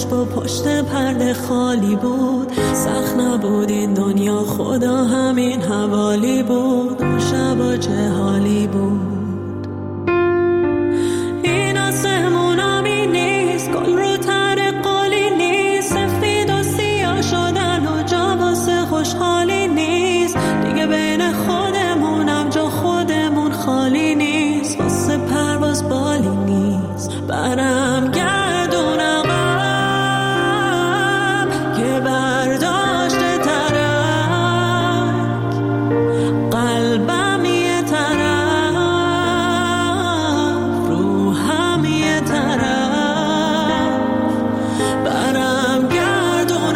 عشق و پشت پرده خالی بود. سخت نبود این دنیا، خدا همین حوالی بود. اون شبا چه حالی بود. این آسمون آبی نیست، گل رو تر قالی نیست. سفید و سیاه شدن و جا واسه خوشحالی نیست. دیگه بین خودمونم جا خودمون خالی نیست. واسه پرواز بالی نیست. برم گردون عقب که برداشته ترک، قلبم یه طرف، روحم یه طرف. برم گردون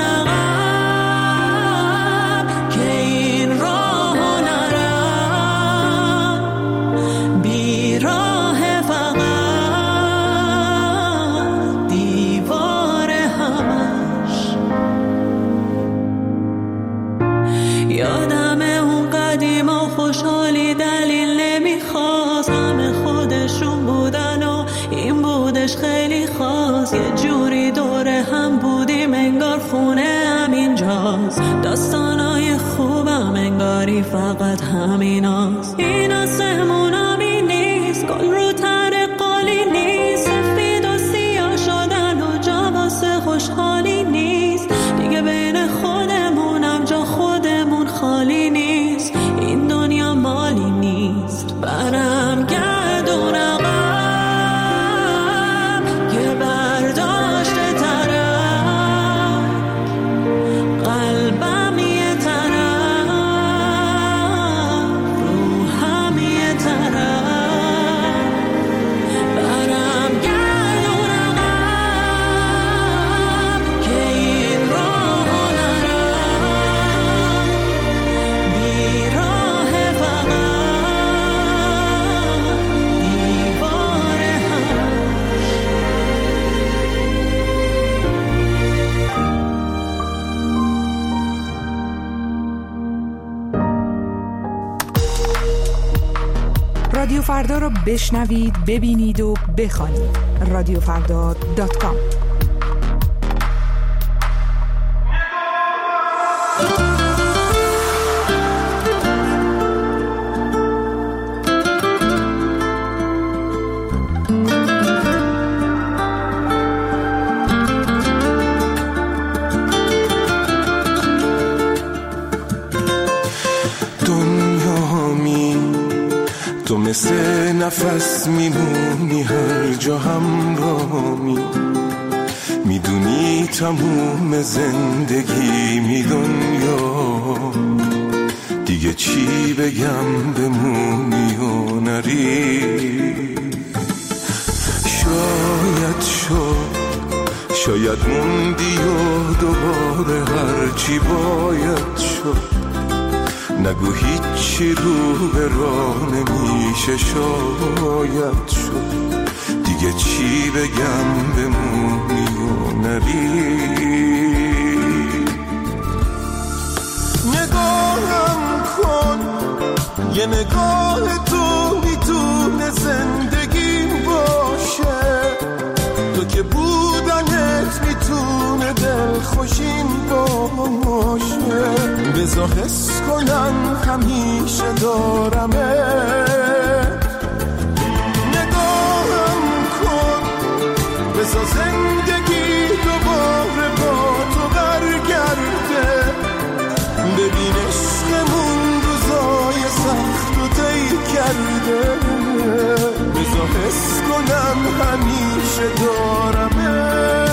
عقب که این راه نرم، بیراه فقط دیوار همش. یادم اون قدیم و خوشحالی دلیل نمیخواست. همه خودشون بودن و این بودش خیلی خاص. یه جوری دور هم بودیم انگار خونه همینجاست. داستانای خوبم انگاری فقط همیناست. این آسمون آبی نیست، گل رو تر قالی نیست. سفید و سیاه شدن و جا واسه خوشحالی نیست. دیگه بین خودمونم جا خودمون خالی نیست. این دنیا مالی نیست. برم گردون عقب که برداشته طرف، قلبم یه طرف، روحم یه طرف. برم گردون عقب که این راه نرم، بیراه فقط دیوار رادیو فردا رو بشنوید، ببینید و بخوانید. radiofrda.com. تو مثل نفس میمونی هر جا همراهمی. میدونی تموم زندگی می دنیا. دیگه چی بگم بمونی و نری. شاید موندی و دوباره هرچی باید شد. نگو هیچی رو به راه نمیشه شاید شد. دیگه چی بگم بمونی و نری. نگاهم کن، یه نگاه تو میتونه زندگیم باشه. تو که بودنت میتونه دلخوشیم باشه. بذار حس کنم همیشه دارمت. نگاهم کن، بذار زندگی دوباره با تو برگرده. ببین عشقمون روزای سخت رو طی کرده. بذار حس کنم همیشه دارمت.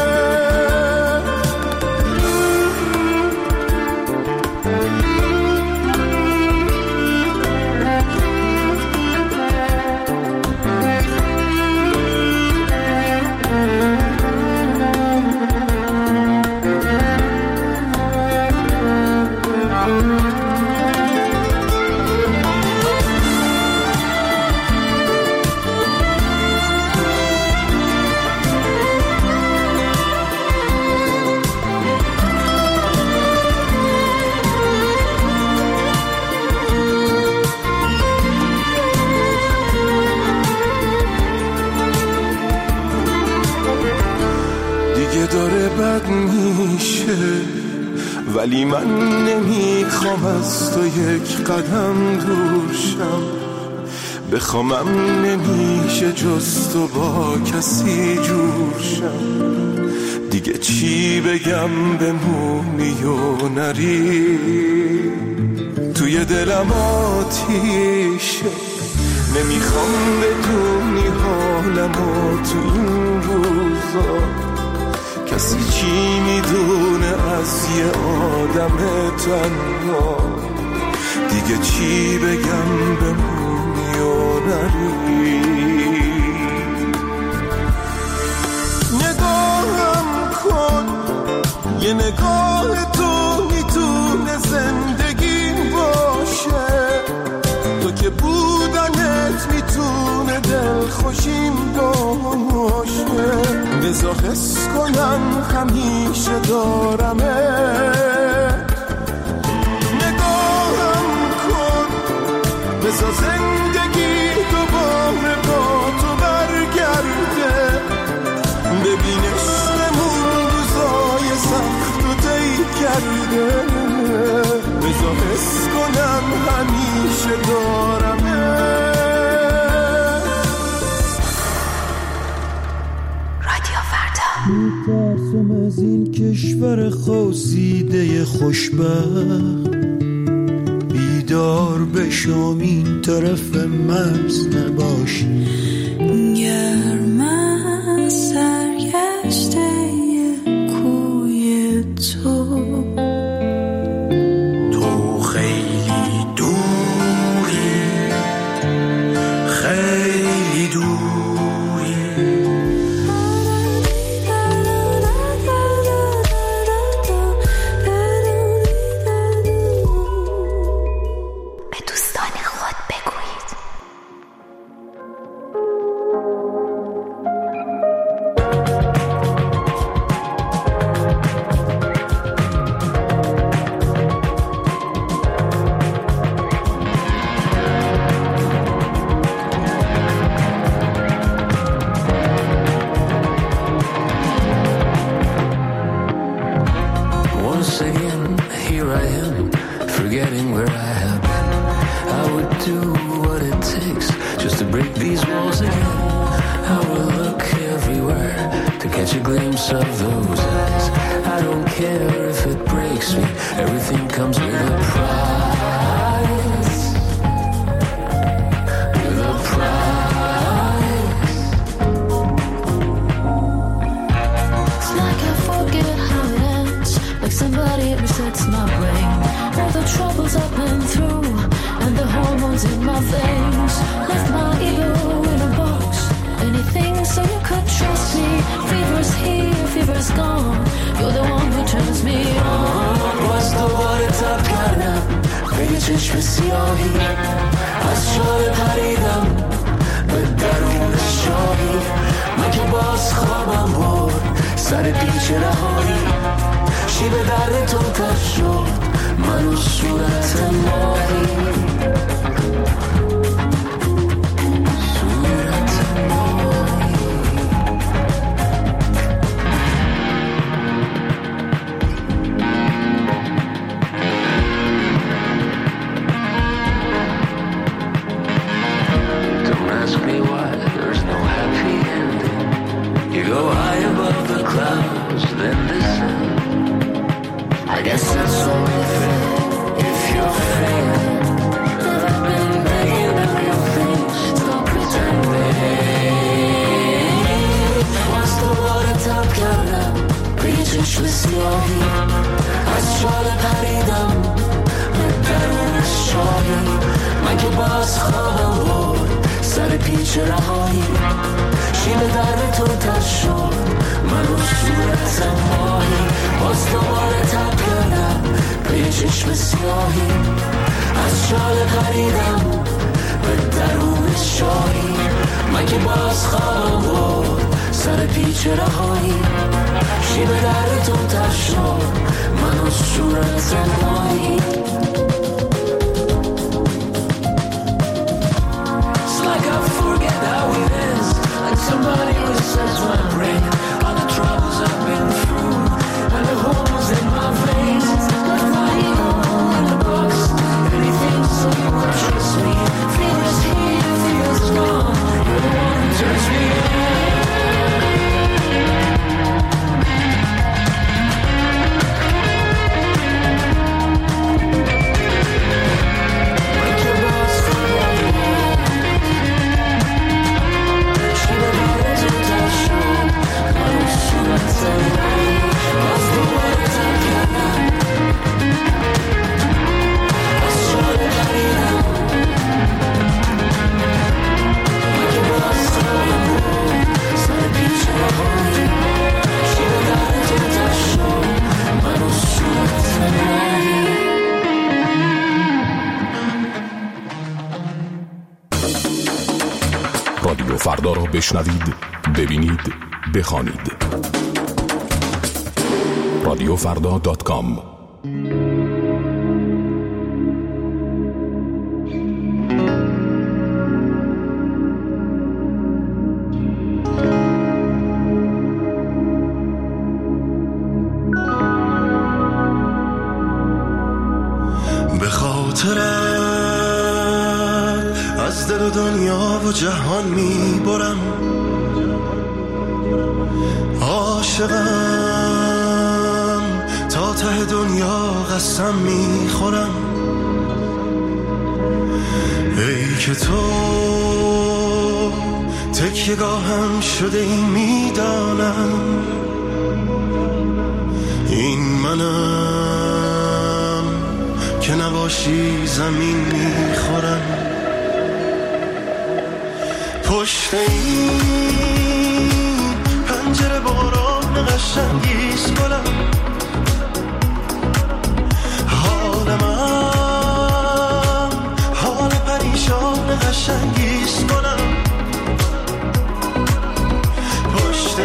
دیگه داره بد میشه، ولی من نمیخوام از تو یک قدم دور شم. بخوامم نمیشه جز تو با کسی جور شم. دیگه چی بگم بمونی و نری، توی دلم آتیشه. نمیخوام بدونی حالمو تو این روزا، کسی چی میدونه از یه آدم تنها. دیگه چی بگم بمونی و نری. نگاهم کن، یه نگاه تو میتونه زندگی باشه. تو که بودنت میتونه دل خوشیم باشه. بذار حس کنم همیشه دارمه. نگاهم کن، بذار زندگی دوباره با تو برگرده. ببین عشقمون روزای سخت و طی کرده. بذار حس کنم همیشه دارمه. رادیو فردا. میترسم از این کشور خواسیده خوشبخت، بیدار بشم این طرف مرز نباشی. گرم سرگشته کوی تو، تو خیلی دوری، خیلی دوری. به دوستان خود بگویید. Once again, here I am, forgetting where I have been. I would do what it takes just to break these walls again. I will look everywhere to catch a glimpse of those eyes. I don't care if it breaks me, everything comes with a price. With a price. It's like I forget how it ends, like somebody resets my brain. All the troubles I've been through and the hormones in my veins left my ego in a box. Anything so you could trust me. Fever's here, fever's gone. You're the one who turns me on. باز دوباره تب کردم به یه چشم سیاهی، از شاله پریدم به درون شاهی. من که باز خوابم برد سر پیچ رهایی. شیب درد تو تر شد من و صورت ماهی. صورت ماهی. Don't ask me why there's no happy ending. You go high above the clouds, then descend. I guess that's only fair if you're fair. Never been begging of your things, stop pretending. Once دوباره تب کردم به یه چشم سیاهی، از شاله پریدم به درون شاهی. من که باز خوابم برد سر پیچ رهایی. شیب درد تو تر شد من و صورت ماهی. باز دوباره تب کردم به یه چشم سیاهی، از شاله پریدم به درون شاهی. من که باز خوابم برد سر پیچ رهایی. شیب درد تو تر شد من و صورت ماهی. It's like I forget how it ends, like somebody resets my brain. All the troubles I've been فردا را بشنوید، ببینید، بخوانید. رادیوفردا.com. به خاطرت از دل و دنیا و جهان میبرم، عاشقم تا ته دنیا قسم میخورم. ای که تو تکیه‌گاهم شده ای میدانم، این منم که نباشی زمین میخورم. پشت این پنجره باران قشنگیست گلم، حال من حال پریشان قشنگیست گلم. پشت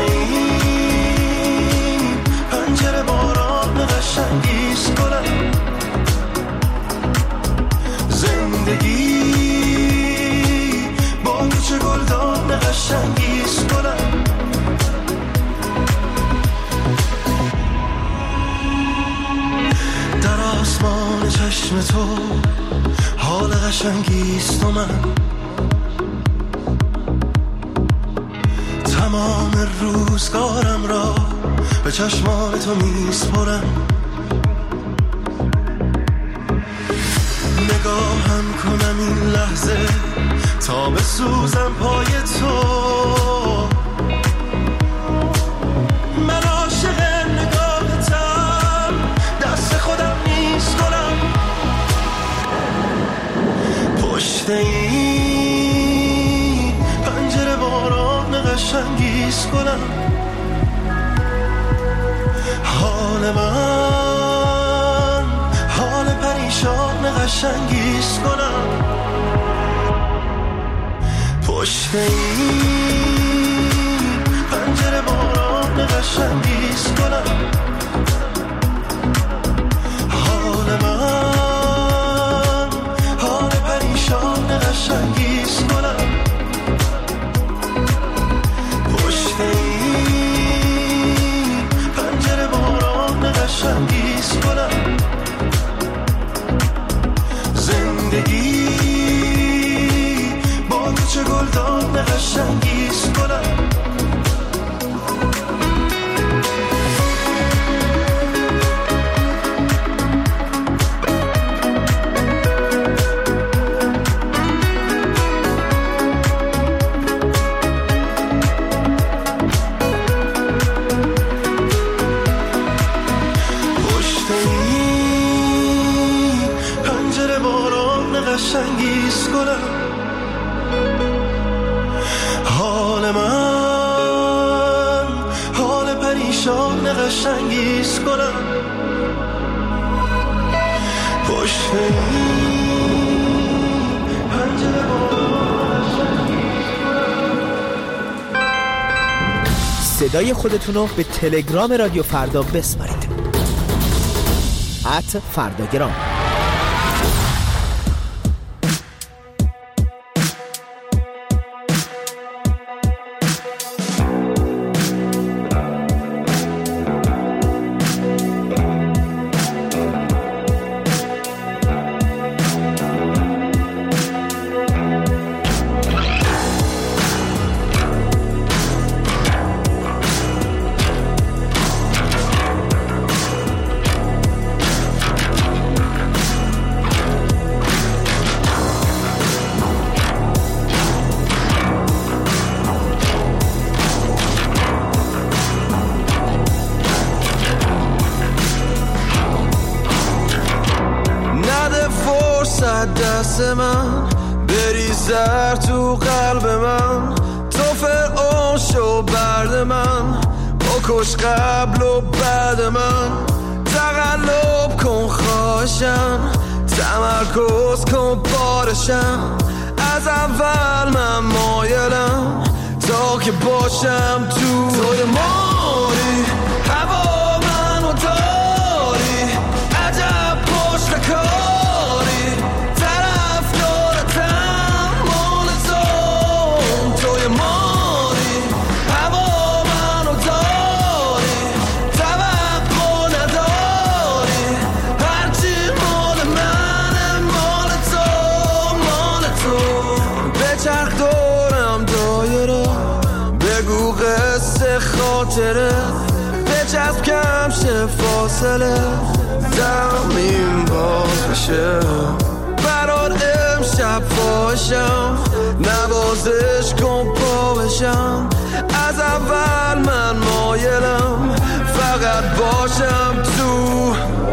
این پنجره باران قشنگیست گلم. زندگی با تو چه گلدان قشنگیست گلم. در آسمان چشم تو حال قشنگیست و من تمام روزگارم را به چشمان تو میسپرم. نگاهم کنم این لحظه تا بسوزم پای تو. من عاشق نگاهتم، دست خودم نیست گلم. پشت این پنجره باران قشنگیست گلم. حال من حال پریشان قشنگیست گلم. پشت این پنجره باران قشنگیست گلم. حال من حال پریشان قشنگیست گلم. پشت این پنجره باران قشنگیست گلم. زندگی با تو چه گلدان قشنگیست گلم. پشت این پنجره باران قشنگیست گلم. حال من حال پریشان قشنگیست گلم. پشت این پنجره باران قشنگیست گلم. صدای خودتون رو به تلگرام رادیو فردا بسپارید. @فرداگرام. دست من بریزر تو قلب من، تو فرعون شو برد من، بکش قبل و بعد من، تقلب کن خواهشم، تمرکز کن بارشم، از اول من مایلم جا که باشم توی ماری هوا منو داری عجب پشت کاری طرفدارتم مال توی ماری هوا منو داری توقع نداری هرچی مال منه مال تو بچرخ دورم دایره بگو قصه خاطره بچسب کم شه فاصله زمین باز بشه برات امشب فاشم نوازش کن پا بشم از اول من مایلم فقط باشم تو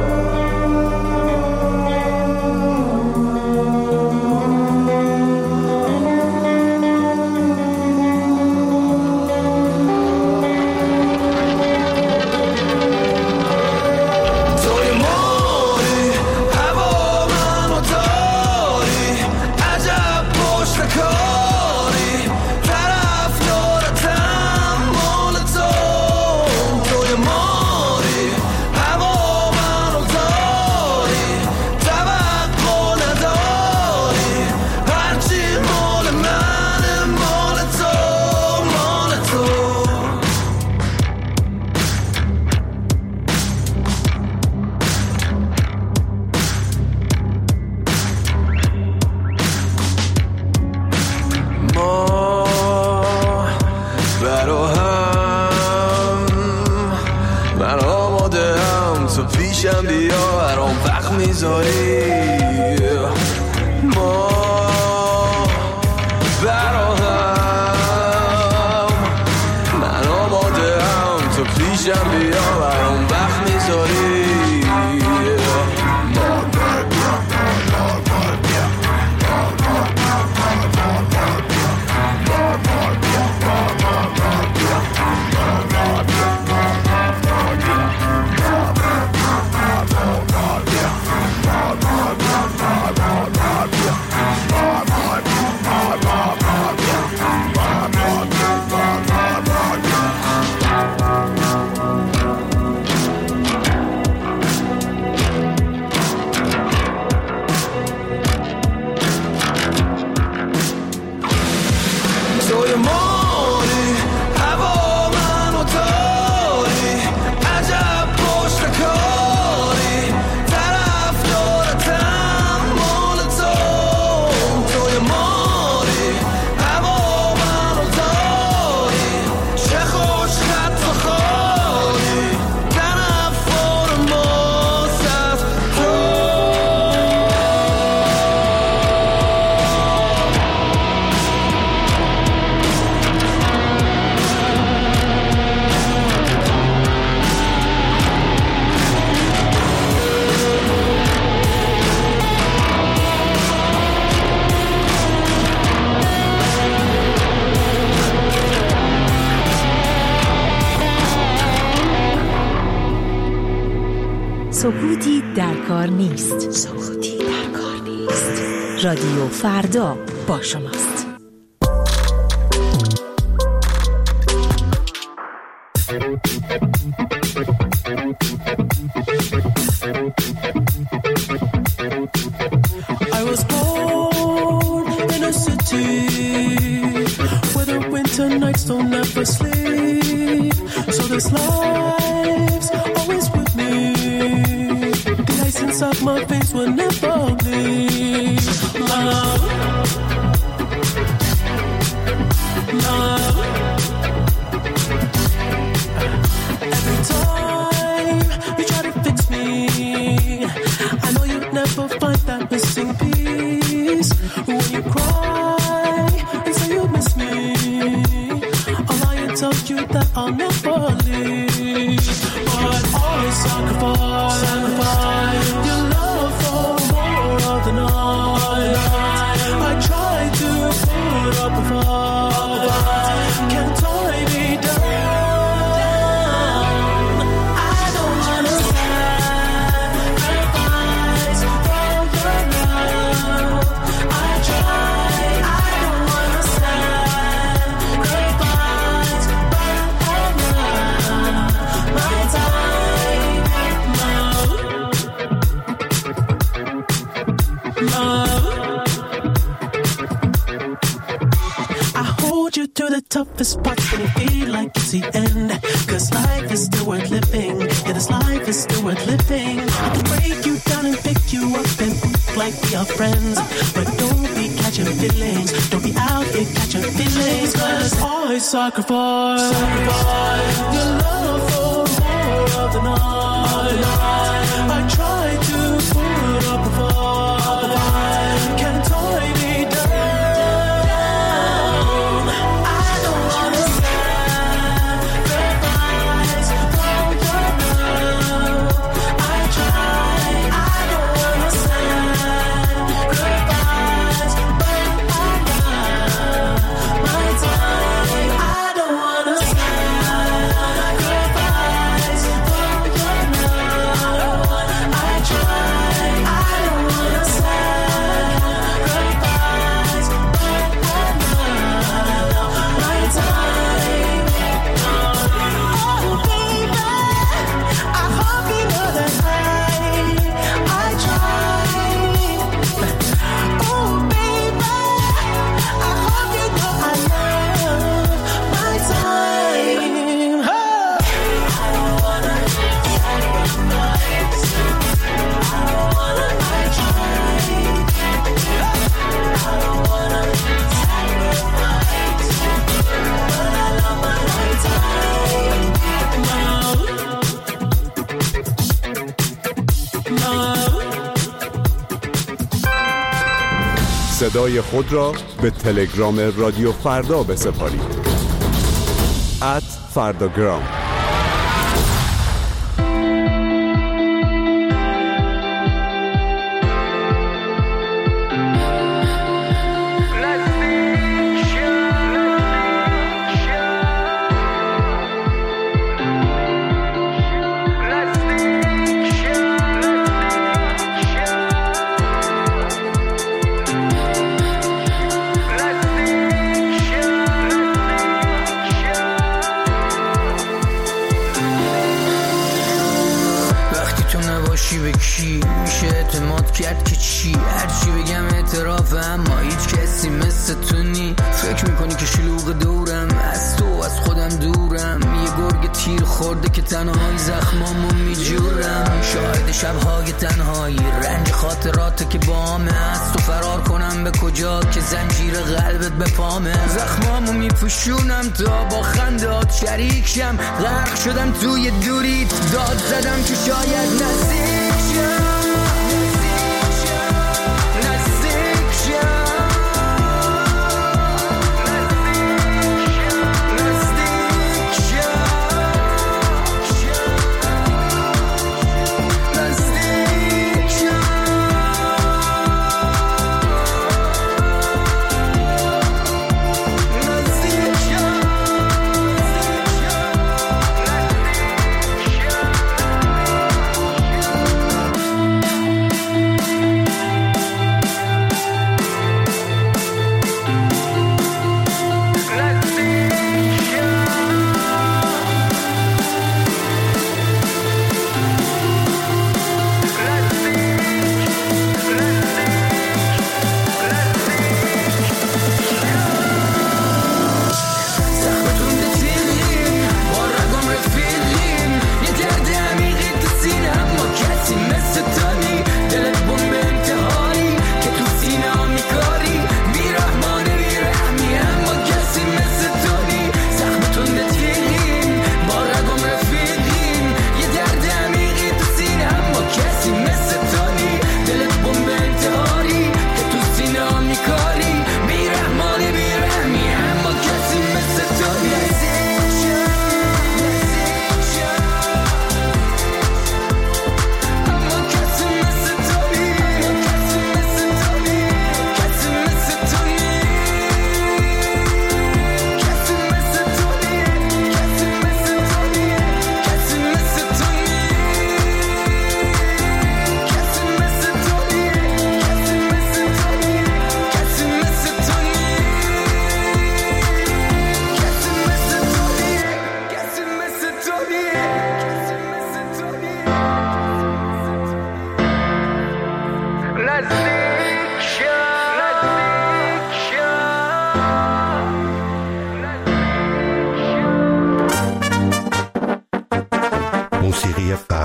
بیا برام وقت میذاری ما براهم من آماده هم تو پیشم بیا برام وقت میذاری سکوتی در کار نیست. رادیو فردا با شماست. I was born in a city where the winter nights don't ever sleep, so this life's always with me. The ice inside my veins will never bleed. Love, love. Every time you try to fix me, I know you'd never find that missing piece. When you cry and say you miss me, I'll lie and tell you that I'll never leave. But always sacrifice your love for more of the night. I try to put up a fight, can't tie me down. I don't understand for your love. I try, I don't understand goodbye. toughest part when you feel like it's the end. Cause life is still worth living. Yeah, this life is still worth living. I can break you down and pick you up and like we are friends. But don't be catching feelings. Don't be out here catching feelings. Cause always sacrifice your love for more of the night. I try to put up a fight. Can't tie me down. I don't wanna sacrifice from your love. I try. I don't wanna sacrifice, but I got my time. I don't wanna sacrifice from your love. I try. I don't wanna sacrifice, but I got my time. Oh baby, I hope you know that I try. Oh baby, I hope you know I love my time. I don't wanna sacrifice. I don't wanna. I try. I don't wanna sacrifice, but I love my time. صدای خود را به تلگرام رادیو فردا بسپارید. @فرداگرام. به کی میشه اعتماد کرد که چی؟ هرچی بگم اعترافه اما هیچ کسی مثل تو نی. فکر میکنی که شلوغ دورم، از تو از خودم دورم. یه گرگ تیر خورده که تنهایی زخمامو میجورم. شاهد شبهای تنهایی، رنج خاطرات که بامه. از تو فرار کنم به کجا که زنجیر قلبت به پامه. زخمامو میپوشونم تا با خندات شریک شم. غرق شدم توی دوریت، داد زدم که شاید نزدیک شم.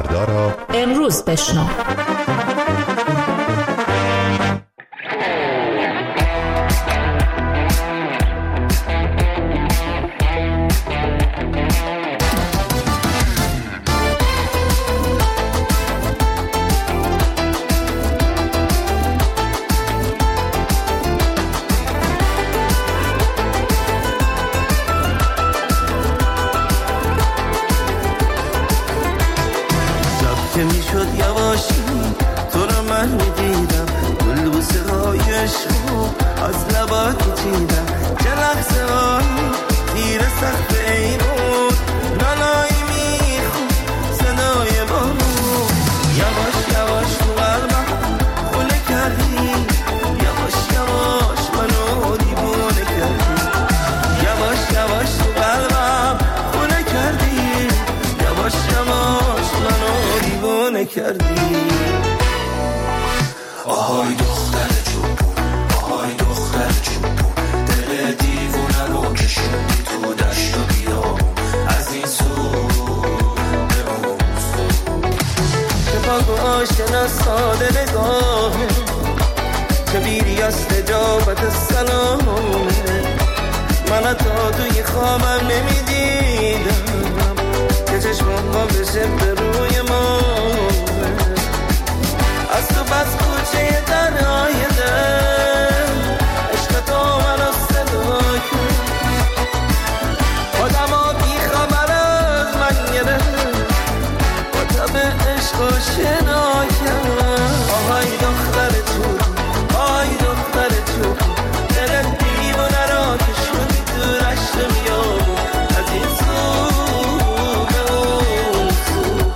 فردا را امروز بشنو. که میشد یواشی تو رو من میدیدم، گل بوسه های عشقو از لبات میچیدم، چه لحظه های تیر سخت ایمون نانایی میخون صدای بارون، یواش یواش تو قلبم خونه کردی، یواش یواش منو دیوونه کردی، یواش یواش تو قلبم خونه کردی، یواش یواش منو دیوونه کردی. آهای دختر چوبون، آهای دختر چوبون، دل دیوونه رو کشوندی تو دشت و بیابون، از این سو به اون سو، که پاک و آشنا ساده نگاهه، که بیری از نجابت سلامه، من تا توی خوابم نمیدیدم که چشمم با بشه به روی ما، از تو بس کوچه تنهای دل عشق تو منو صدا کرد، خودم ها بی خبر از من گرفت، با تب عشق و شنا کرد. آهای دختر تو، آهای دختر تو، دل دیوونه را که شدی تو رشت بیابون، از این سو به اون سو.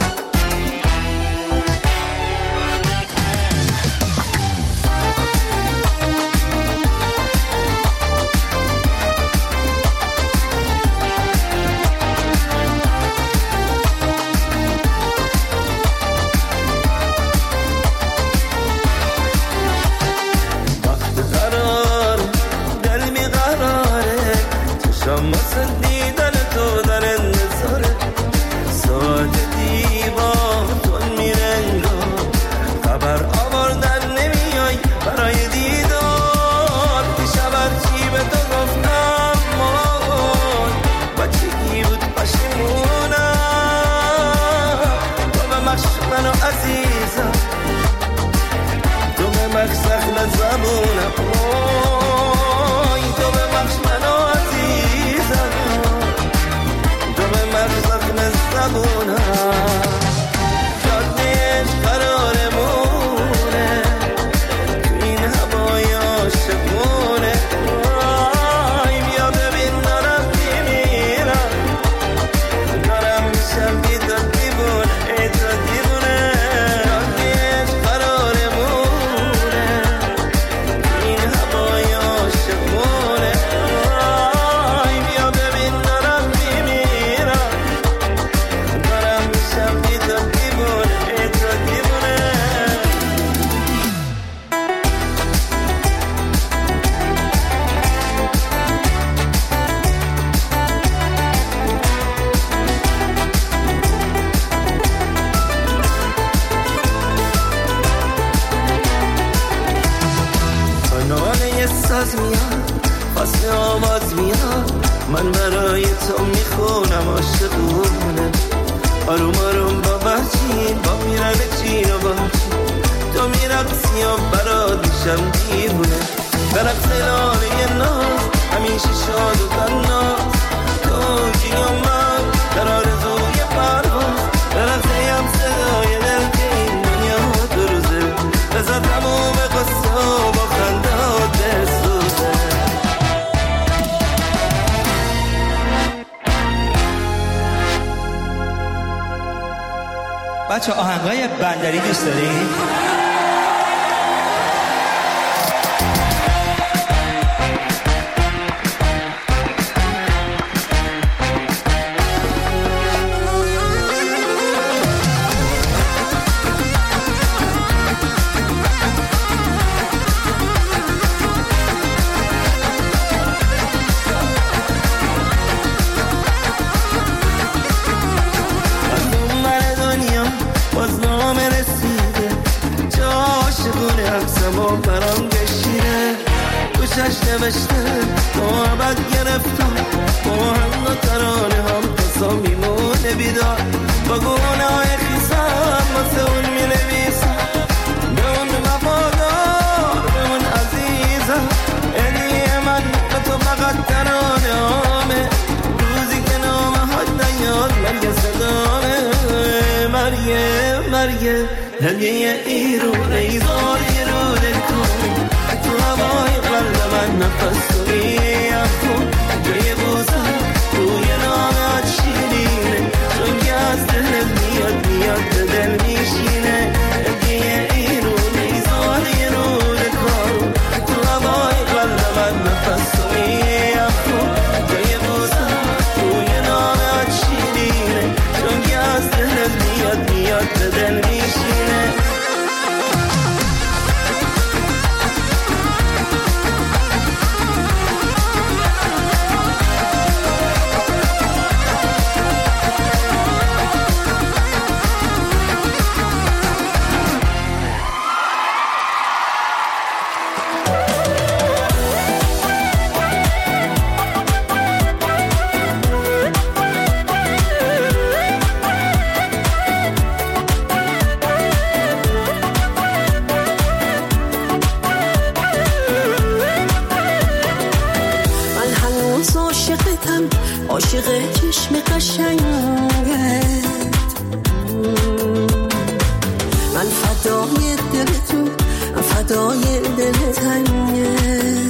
واسه دیدن تو در انتظاره، ساعت دیوار تون میرنگار، خبر آوردن نمیای برای دیدار، دیشب هرچی به تو گفتم مای بچگی بود پشیمونم، تو به مخش منو عزیزم، تو به مخش زخم زبونم، تو به مخش منو عزیزم، تو به مخش زخم زبونم، جادهش قرارمونه تو این هوای عاشقونه، بیا ببین دارم میمیرم، دارم میشم بی تو دیوونه، ای تو دیوونه، جادهش قرارمونه تو این هوای عاشقونه، بیا ببین دارم میمیرم، دارم میشم بی تو دیوونه، ای تو دیوونه. ناله یه ساز میاد، فصل آواز میاد، من برای تو میخونم عاشقونه، آروم آروم با بچین با میرن چین و باچین، تو میرقصی و برات میشم دیوونه، برقص لاله ناز همیشه شاد و تناز، تو جی و من در آرزوی پرواز، برقصیم صدای دل که این دنیا دو روزه، بذار تموم قصه و با خنده ها بسوزه. بچه آهنگای بندری دوست دارید؟ برام بشینه گوشش نوشته محبت گرفتم آهنگ و ترانه هم حسا میمونه بیدار با گناه خیسم واسه اون مینویسم به اون وفادار به اون عزیزم هدیه من به تو فقط ترانه هامه روزی که نامه ها نیاد مرگ صدامه مرگه هدیه ایرونه ایزاری رو دل کن تو هوای قلب من نفس کنی افکن جای بوزم روی نامت شیرینه چون که از دلت میاد به دل میشینه هدیه ایرونه ایزاری رو دل کن تو هوای قلب من نفس کنی افکن جای بوزم روی نامت شیرینه چون که از دلت میاد به دل میشینه عاشق چشم قشنگت من فدای دل تو من فدای دل تنگت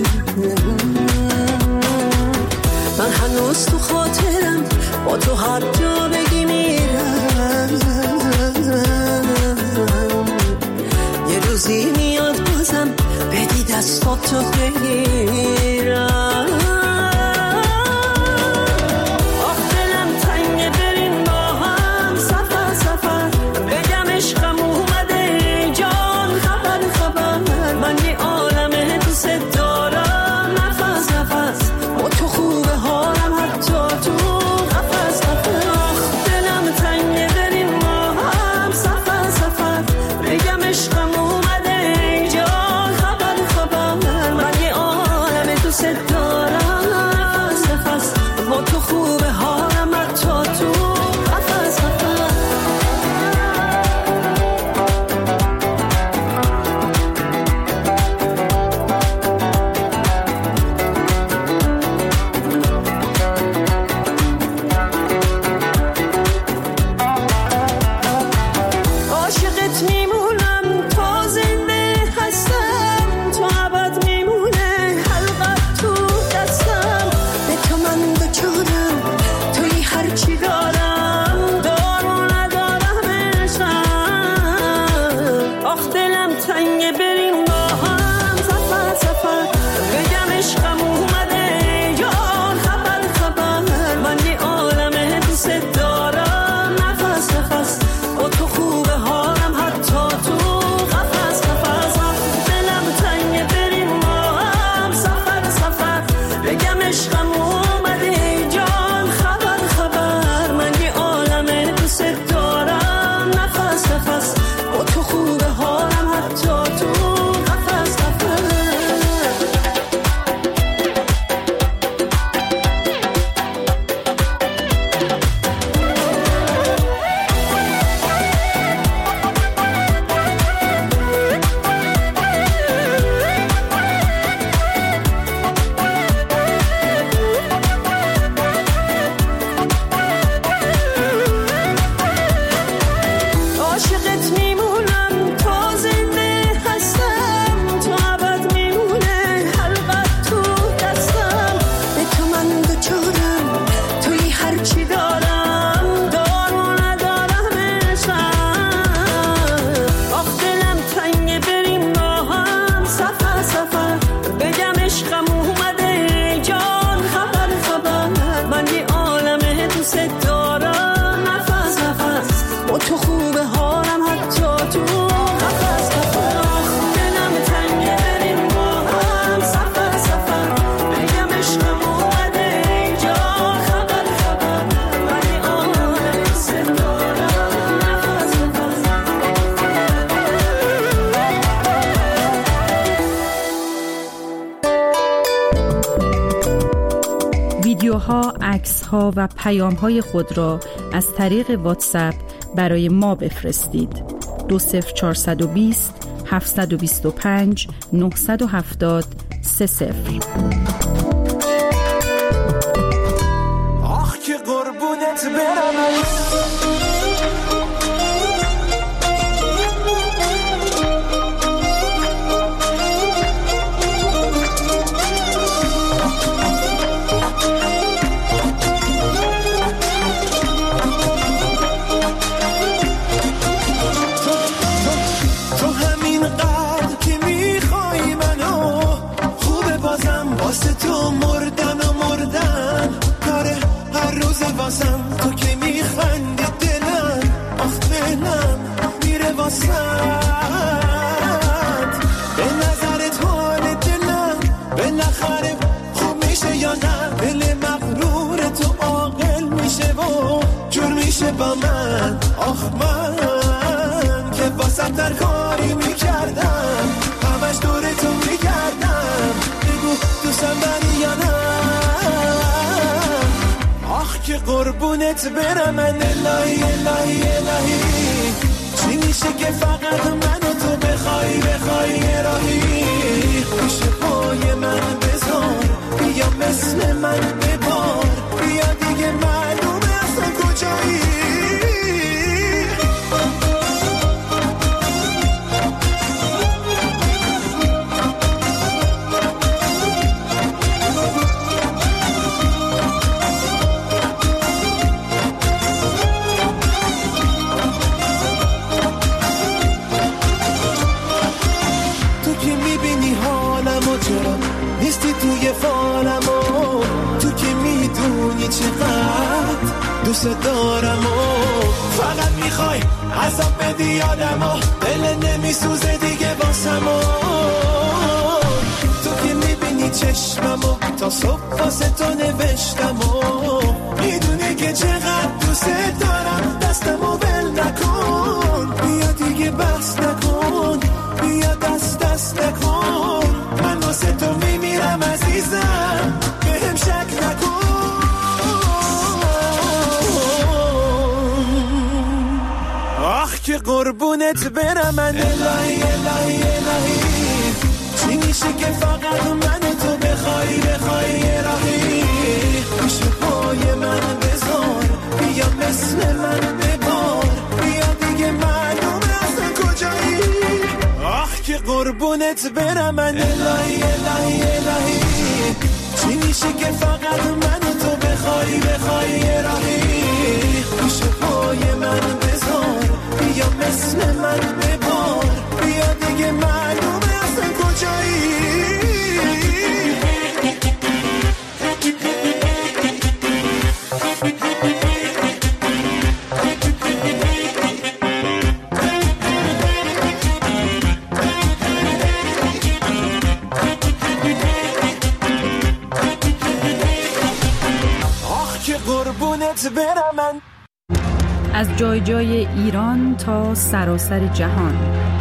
من هنوز تو خاطرم با تو هر جا بگی میرم یه روزی میاد بازم بدی دستاتو بگیرم ها و پیام های خود را از طریق واتساپ برای ما بفرستید. 20420 725 970 30. آخ که قربونت برم تو که میخندی دلم آخ دلم میره واسد به نظرت حال دلم بالاخره خوب میشه یا نه دل مغرور تو عاقل میشه و جور میشه با من آخ من که واسد در کاری میکردم همش دور تو میگردم بگو دوستم داری یا نه که قربونت برم من الهی الهی الهی چی میشه که فقط من و تو بخوای راهی پیش پای من بذار بیا مثل من ببار بیا دیگه معلومه اصلا کجایی نیستی توی فالم و تو که میدونی چقدر دوست دارم و فقط میخوای عذاب بدی آدم و دل نمیسوزه دیگه واسم و تو که میبینی چشمم و تا صبح واسه تو نوشتم و میدونی که چقدر دوست دارم دستم و بل نکن بیا دیگه بس نکن بیا دست نکن من واسه تو میمیرم عزیزم بهم شک نکن آخ که قربونت برم من الهی الهی الهی چی میشه که فقط من و تو بخوای راهی پیش پای من بذار بیا مثل من ببار بیا دیگه معلومه اصلا کجایی آخ که قربونت برم من الهی الهی الهی چی میشه که فقط من و تو بخوای راهی پیش پای من بذار بیا مثل من ببار بیا دیگه معلومه اصلا کجایی برم من از جای جای ایران تا سراسر جهان.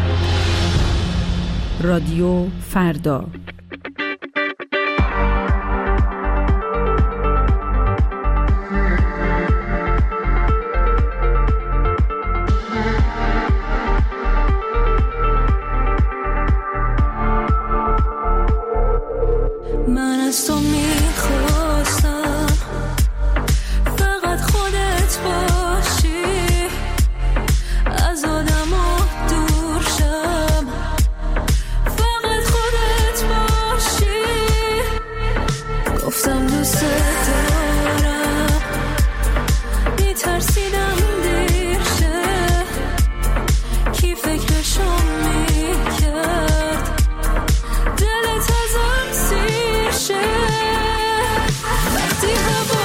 رادیو فردا. من از تو میخواستم فقط خودت باشی از آدم‌ها دور شم فقط خودت باشی گفتم دوست دارم میترسیدم دیر شه کی فکرشو میکرد دلت ازم سیر شه وقتی هوا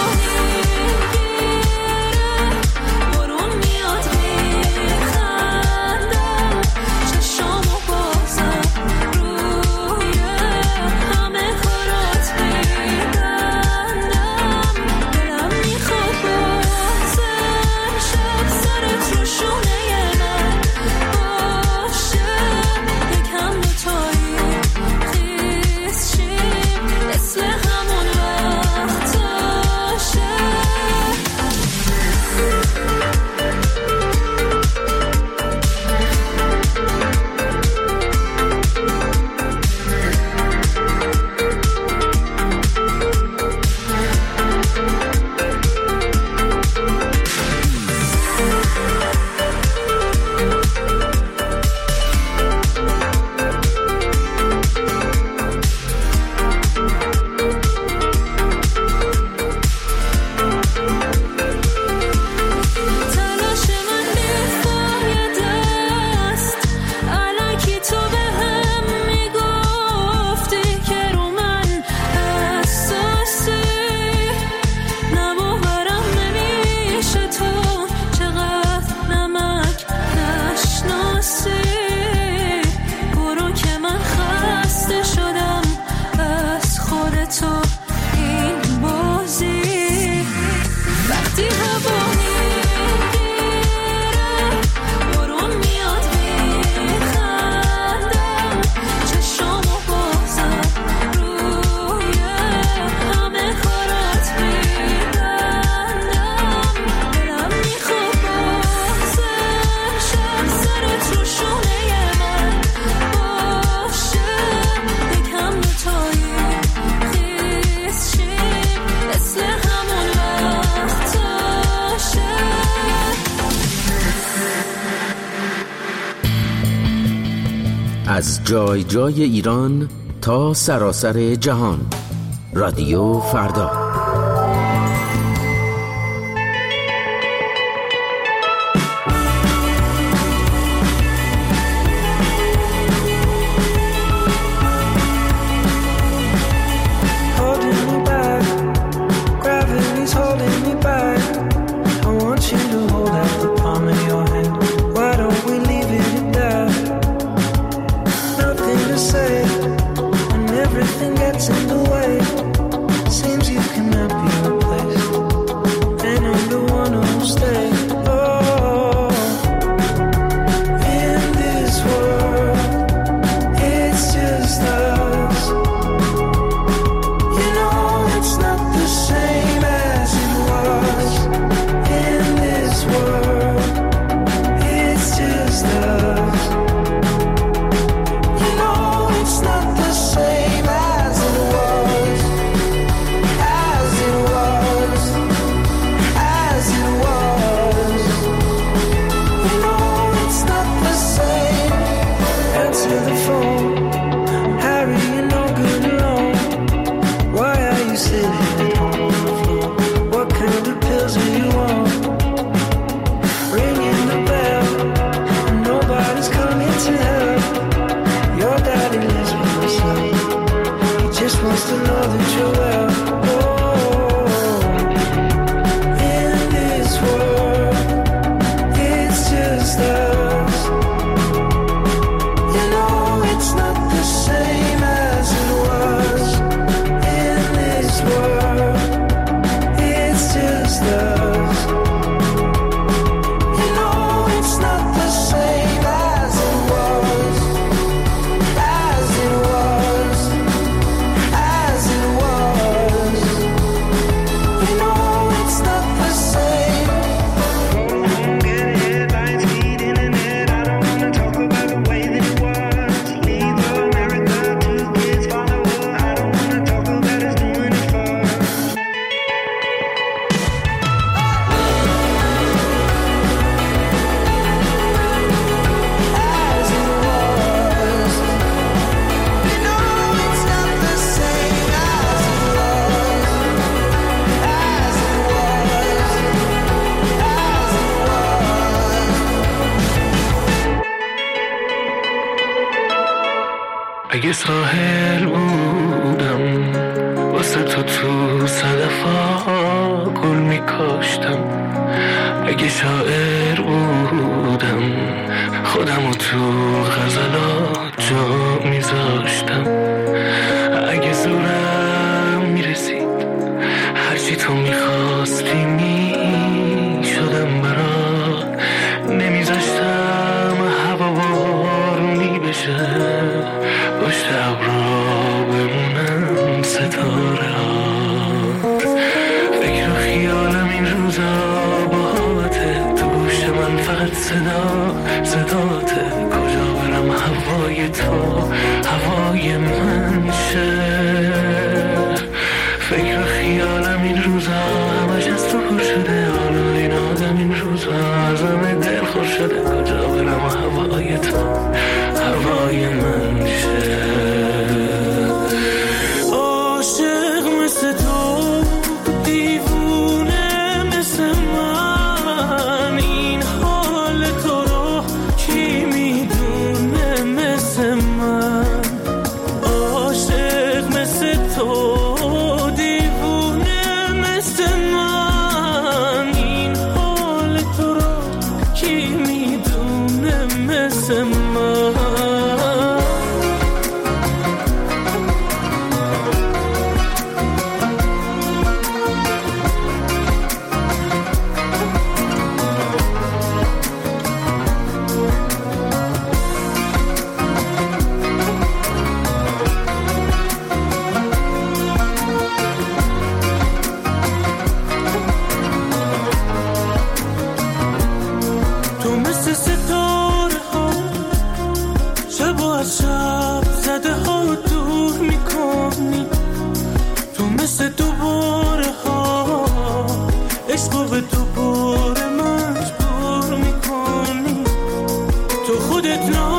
از جای جای ایران تا سراسر جهان. رادیو فردا. اگه ساحل بودم واسه تو صدفا گل میکاشتم، اگه شاعر بودم خودمو تو غزلات جا میذاشتم، اگه زورم میرسید هرچی تو میخواستی میشدم برات، نمیذاشتم هوا بارونی بشه پشت ابرا بمونم ستاره ها، فکر و خیالم این روزا باهاته، تو گوش من فقط صداته، کجا برم هوای تو هوای من شه، فکر و خیالم این روزا همش از تو پر شده، حالا این آدم این روزا ازم دل خور شده، کجا برم هوای تو هوای من شه. عاشق مثل تو دیوونه مثل من، این حال تو رو کی میدونه مثل من، عاشق مثل تو دیوونه مثل من، این حال تو رو کی میدونه مثل من. It's